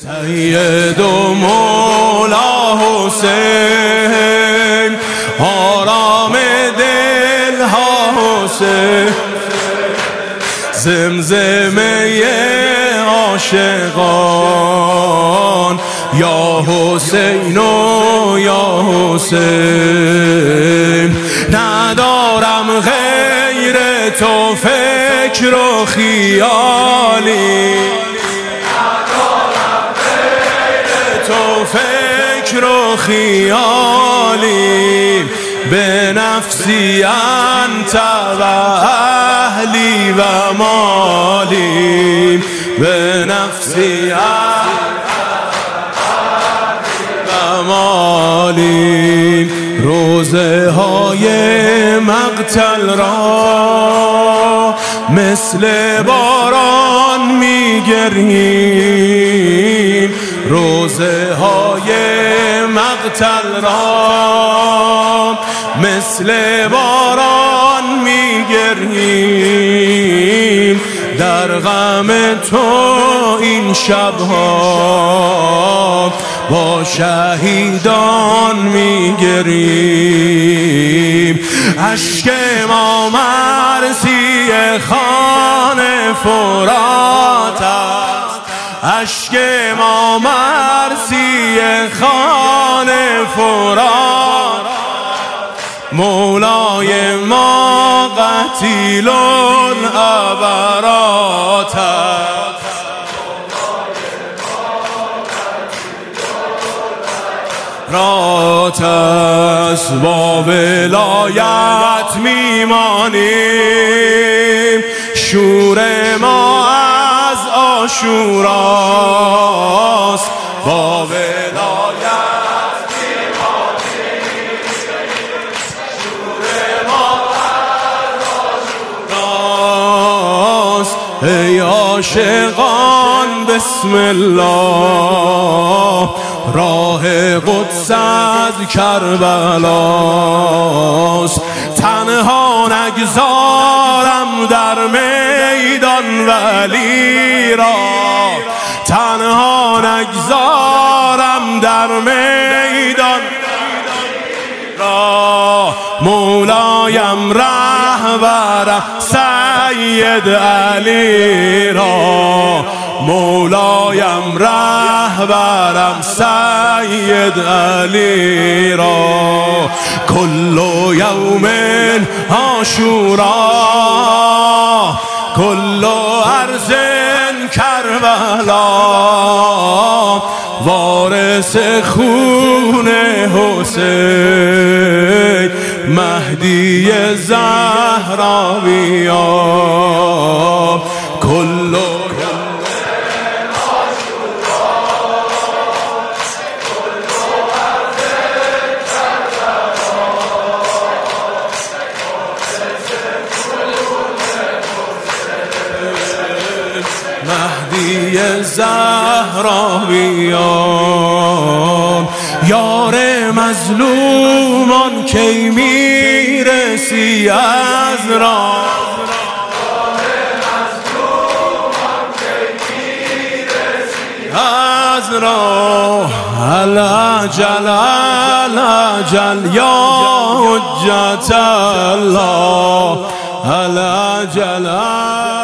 سید و مولا حسین، آرام دل ها حسین، زمزمه عاشقان یا حسین و یا حسین. ندارم غیر تو فکر و خیالی، ندارم غیر تو فکر و خیالی، به نفسی انت و اهلی و مالی، به نفسی انت و مالی. روزه های مقتل را مثل باران میگریم، روزه های مقتل را مثل باران میگریم. در غم تو این شبها با شهیدان میگریم. اشک ما مرسی خان فرات است، اشک ما مرسی خان فرات. مولای ما قتیل العبرات است، رات است. با ولایت میمانیم، شور ما از عاشوراست. با ولایت میمانیم، شور ما از عاشوراست. ای عاشقان بسم الله، راه قدس از کربلاست. تنها نگذارم در میدان ولی را، تنها نگذارم در میدان را. مولایم رهبرم سید علی را، مولایم رهبرم سید علی را. کل یوم عاشورا، کل ارض کربلا، وارث خون حسین، مهدی زهراویان. کل مهدی زهراویان. یار مظلومان کی میرسی از راه، از راه. العجل العجل یا حجت الله، العجل